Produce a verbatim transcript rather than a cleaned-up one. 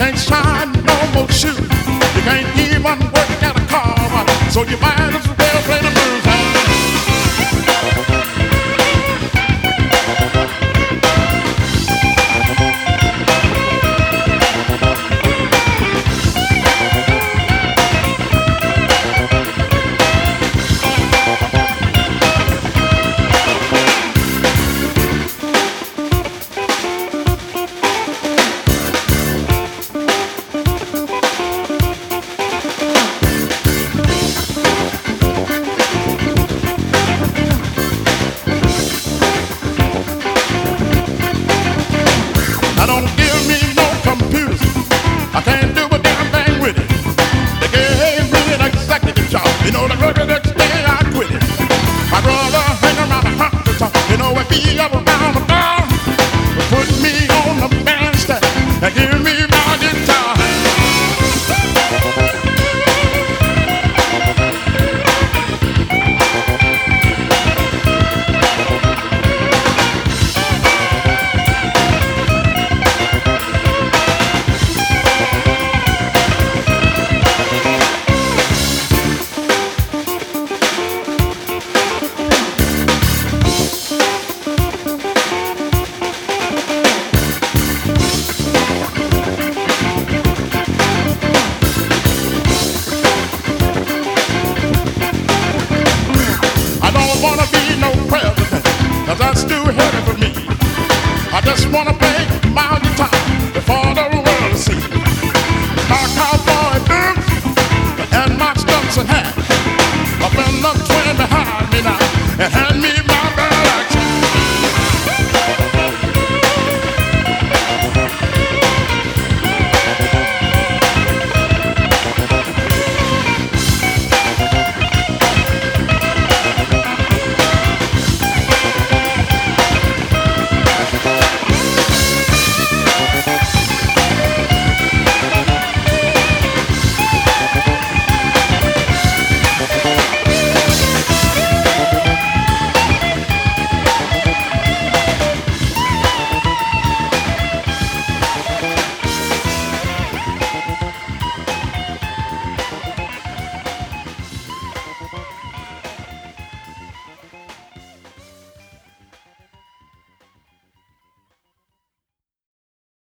can't shine no more shoes. You can't even work at a car, so you might as well play the blues. Don't give me no computers. I can't do a damn thing with it. They gave me an executive job. You know, the very next day I quit it. My brother hang around the honky tonk. You know, if he ever around the bar, put me on the bandstand and give me my guitar. Wanna be no president, cause that's too heavy for me. I just wanna play